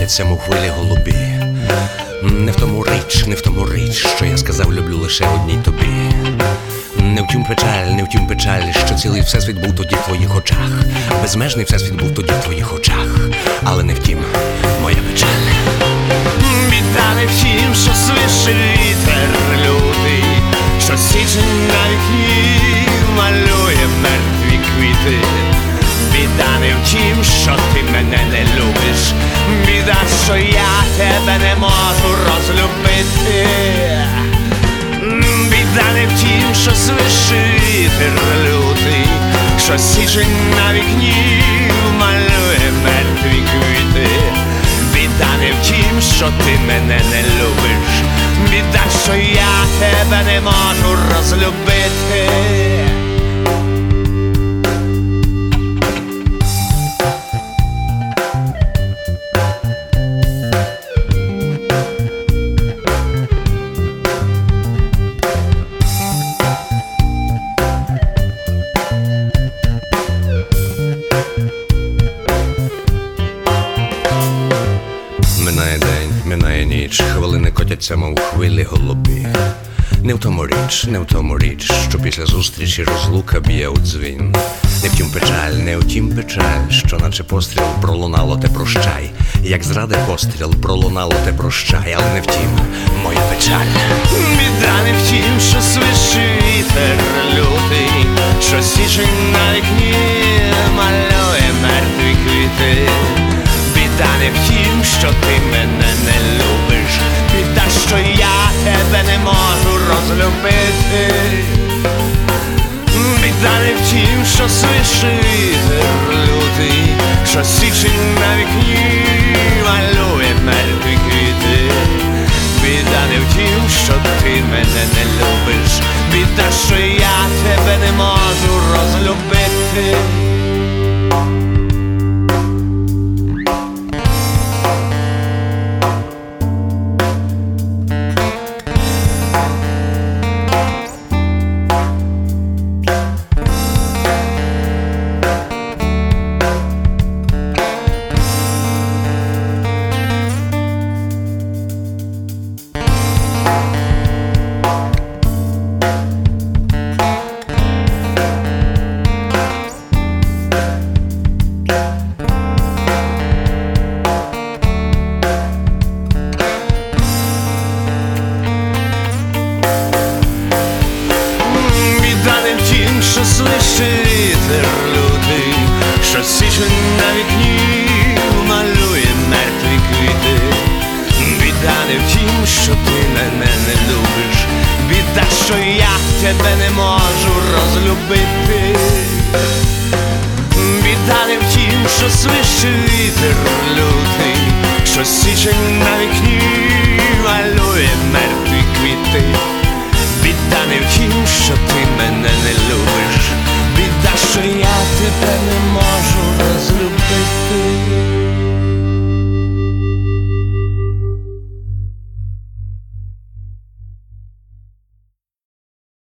котяться, мов хвилі голубі. Не в тому річ, що я сказав, люблю лише одній тобі. Не втім печаль, що цілий всесвіт був тоді в твоїх очах. Безмежний всесвіт був тоді в твоїх очах. Але не втім, моя печаль. Біда не втім, що свише вітер лютий, що січень на вікні малює мертві квіти. Біда не втім, що ти мене не любиш. Біда, що я тебе не можу розлюбити. Біда не втім, що свише вітер лютий, що січень на вікні малює мертві квіти. Біда не втім, що ти мене не любиш. Біда, що я тебе не можу розлюбити. Минає день, минає ніч, хвилини котяться, мов хвилі голубі. Не в тому річ, що після зустрічі розлука б'є у дзвін. Не втім печаль, що наче постріл пролунало те прощай. Як зради постріл пролунало те прощай, але не втім, моя печаль. Біда не втім, що свише вітер лютий, що січень на вікні малює мертві квіти. Біда не втім, що ти мене не любиш. Біда, що я тебе не можу розлюбити. Біда не втім, що свише вітер лютий, що січень на вікні малює мертві квіти. Біда не втім, що ти мене не любиш. Біда, що я тебе не можу розлюбити. Що свише вітер лютий, що січень на вікні малює мертві квіти. Біда не втім, що ти мене не любиш. Біда, що я тебе не можу розлюбити. Біда не втім, що свише вітер лютий, що січень на вікні малює мертві квіти. Біда не втім, що ти